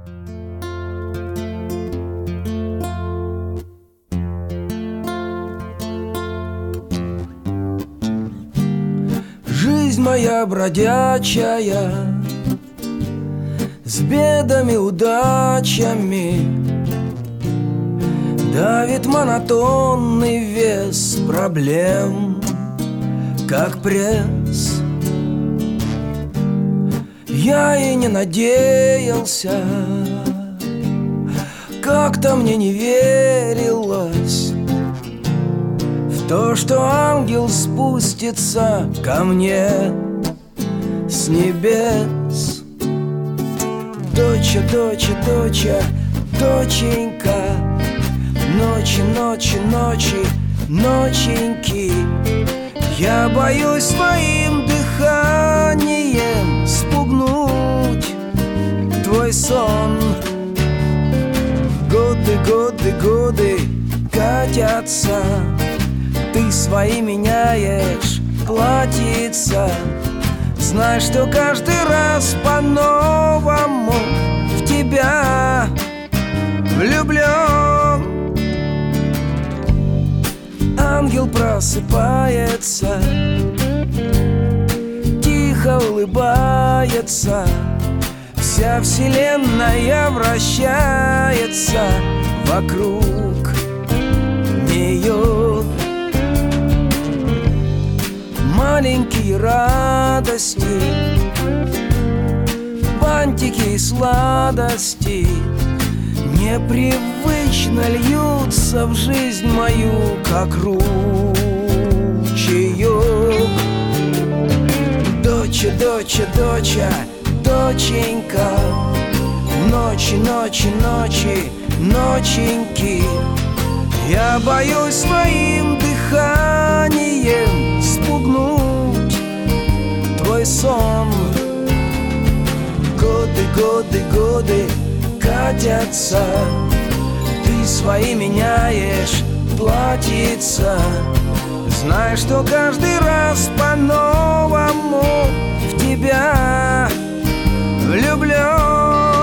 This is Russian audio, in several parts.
Жизнь моя бродячая, с бедами, удачами, давит монотонный вес проблем, как пресс. Я и не надеялся, как-то мне не верилось в то, что ангел спустится ко мне с небес. Доча, доча, доча, доченька, ночи, ночи, ночи, ноченьки, я боюсь своим дыханием спугнуть твой сон. Годы, годы, годы катятся, ты свои меняешь платьица. Знай, что каждый раз по-новому в тебя влюблен. Ангел просыпается, тихо улыбается, вся вселенная вращается вокруг нее. Маленькие радости, бантики и сладости непривычно льются в жизнь мою, как ручеёк. Доча, доча, доча, доченька, ночи, ночи, ночи, ноченьки, я боюсь своим дыханием спугнуть твой сон. Годы, годы, годы катятся, ты свои меняешь платьица. Знай, что каждый раз по-новому в тебя влюблен.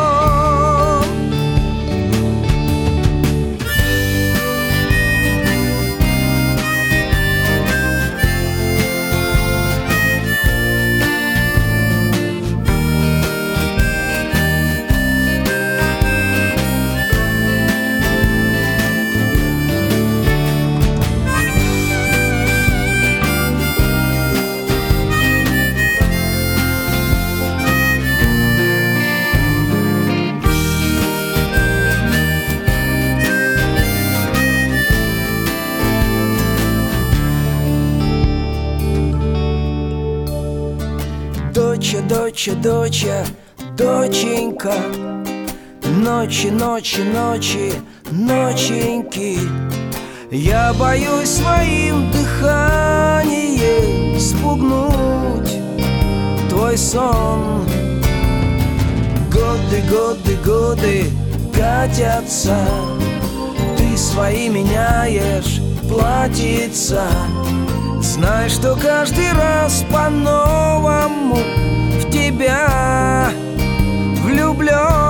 Доча, доча, доча, доченька, ночи, ночи, ночи, ноченьки, я боюсь своим дыханием спугнуть твой сон. Годы, годы, годы катятся, ты свои меняешь платьица. Знай, что каждый раз по-новому в тебя влюблен.